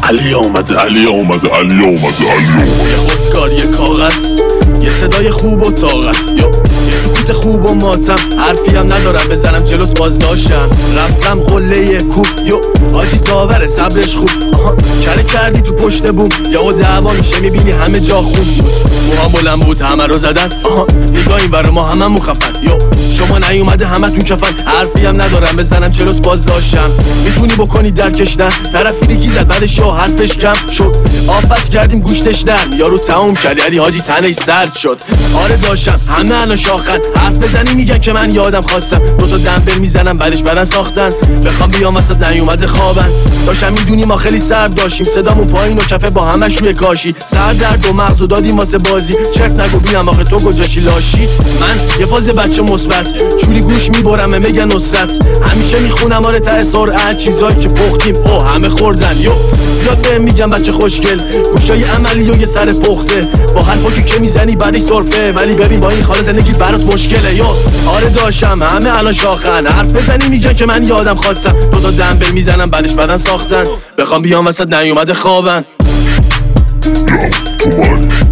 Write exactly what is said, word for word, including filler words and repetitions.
علی اومده علی اومده علی اومده علی یه خودکار یه کاغذ یه صدای خوب و طاقت یا یه سکوت خوب و ماتم حرفی هم ندارم بزنم جلوت باز داشتم رفتم قله کوب یو حاجی داوره صبرش خوب کره کردی تو پشت بوم یا و دعوا میشه میبینی همه جا خوب بود موها بلند بود همه رو زدن نگاه این ور ما همه مخفن یو شما نیومده همه تون کفن حرفی هم ندارم بزنم جلوت باز داشتم میتونی بکنی درکش نه طرفی دیگی زد بعدش یا حرفش کم شد آب بس کردیم گوشتش نرم یارو تموم کرد یعنی حاجی تنش سرد شد آره داشتم همه الان شاخن حرف بزنی میگن که من یادم خواستم دو تا دنبل میزنم بعدش بدن ساختن بخوام بیام وسط نیومده خوابن داشتم میدونی ما خیلی سرد داشتیم صدامون پایین و کفه با همش روی کاشی سر درد و مغز و دادیم واسه بازی چرت نگو بینم آخه تو کجاشی لاشی من یه فاز بچه مثبت چوری گوش میبرم میگن نصرت همیشه میخونم آره ته سرعت چیزایی که پختیم او همه خوردن یو زیاد بهم میگم بچه خوشگل گوشای عملی و یه سر پخته با هر پاکی که میزنی بعدش سرفه ولی ببین با این خاله زندگی برات مشکله یو آره داشتم همه الان شاخن حرف بزنی میگن که من یادم خواستم دو تا دنبل میزنم بعدش بدن ساختن بخوام بیام وسط نیومده خوابن